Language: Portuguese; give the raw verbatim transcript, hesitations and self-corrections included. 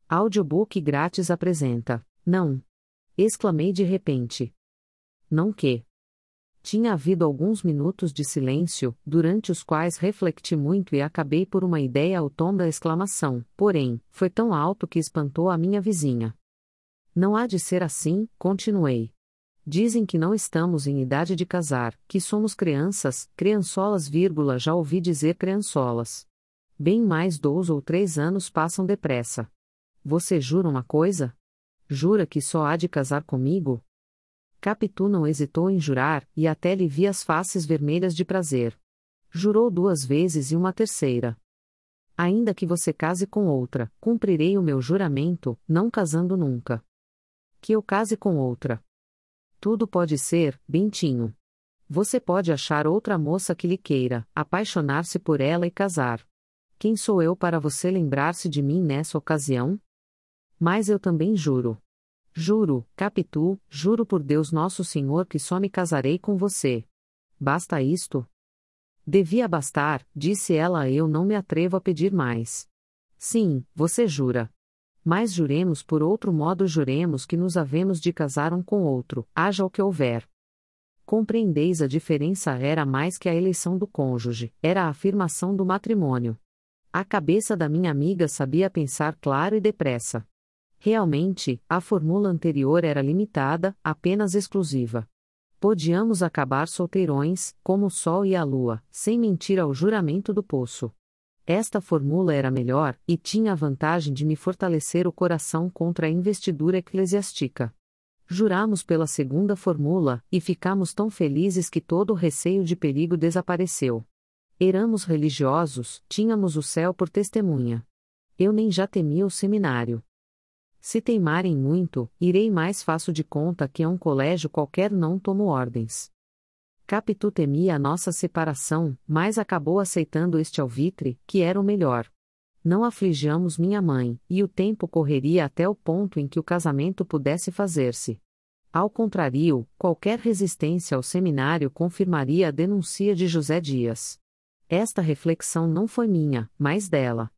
Audiobook grátis apresenta. Não. Exclamei de repente. Não que? Tinha havido alguns minutos de silêncio, durante os quais refleti muito e acabei por uma ideia ao tom da exclamação, porém, foi tão alto que espantou a minha vizinha. Não há de ser assim, continuei. Dizem que não estamos em idade de casar, que somos crianças, criançolas, vírgula, já ouvi dizer criançolas. Bem mais dois ou três anos passam depressa. Você jura uma coisa? Jura que só há de casar comigo? Capitu não hesitou em jurar, e até lhe vi as faces vermelhas de prazer. Jurou duas vezes e uma terceira. Ainda que você case com outra, cumprirei o meu juramento, não casando nunca. Que eu case com outra. Tudo pode ser, Bentinho. Você pode achar outra moça que lhe queira, apaixonar-se por ela e casar. Quem sou eu para você lembrar-se de mim nessa ocasião? Mas eu também juro. Juro, Capitu, juro por Deus Nosso Senhor que só me casarei com você. Basta isto? Devia bastar, disse ela, eu não me atrevo a pedir mais. Sim, você jura. Mas juremos por outro modo, juremos que nos havemos de casar um com outro, haja o que houver. Compreendeis, a diferença era mais que a eleição do cônjuge, era a afirmação do matrimônio. A cabeça da minha amiga sabia pensar claro e depressa. Realmente, a fórmula anterior era limitada, apenas exclusiva. Podíamos acabar solteirões, como o sol e a lua, sem mentir ao juramento do poço. Esta fórmula era melhor, e tinha a vantagem de me fortalecer o coração contra a investidura eclesiástica. Juramos pela segunda fórmula, e ficamos tão felizes que todo o receio de perigo desapareceu. Éramos religiosos, tínhamos o céu por testemunha. Eu nem já temia o seminário. Se teimarem muito, irei mais faço de conta que a um colégio qualquer não tomo ordens. Capitu temia a nossa separação, mas acabou aceitando este alvitre, que era o melhor. Não aflijamos minha mãe, e o tempo correria até o ponto em que o casamento pudesse fazer-se. Ao contrário, qualquer resistência ao seminário confirmaria a denúncia de José Dias. Esta reflexão não foi minha, mas dela.